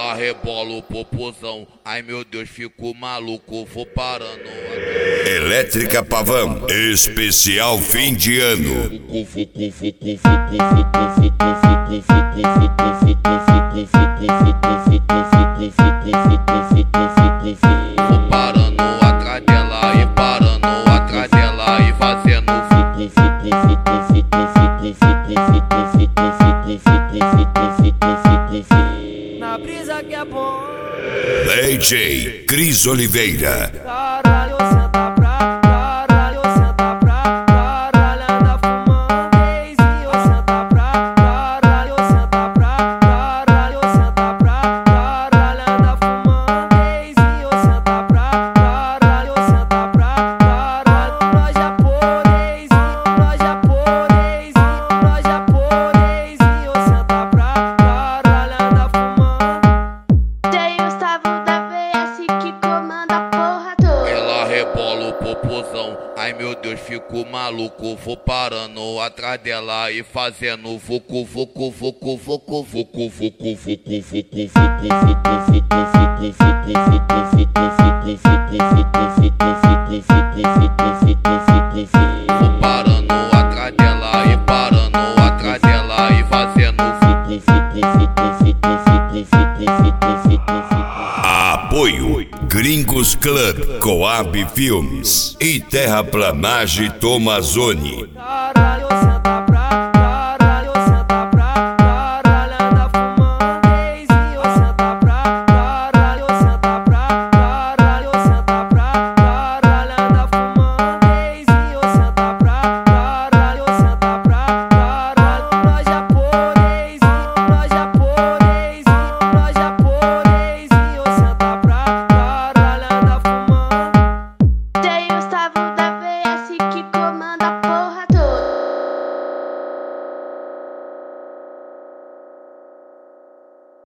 Ela rebola o popozão, ai meu Deus, fico maluco, vou parando. Elétrica Pavão, especial fim de ano. Vou parando atrás dela e parando atrás dela e fazendo. Na brisa que é bom. DJ Cris Oliveira. Caralho, senta pra caralho, senta pra caralho, anda fumando eizinho, senta pra caralho, senta pra caralho, senta pra caralho, anda fumando eizinho, senta pra caralho, senta pra caralho, nós japonesinho, nós japonesinho, nós japonesinho, senta pra caralho, anda fumando. Tem Gustavo da VS que comanda a porra toda. Ela rebola o popozão, ai meu Deus, fico maluco, vou parando atrás dela e fazendo vucu, vucu, vucu, vucu, vucu, vucu, vucu, vucu, vou parando atrás dela e parando atrás dela e fazendo. Apoio Gringos Club, Coab Filmes e Terraplanagem Tomazoni.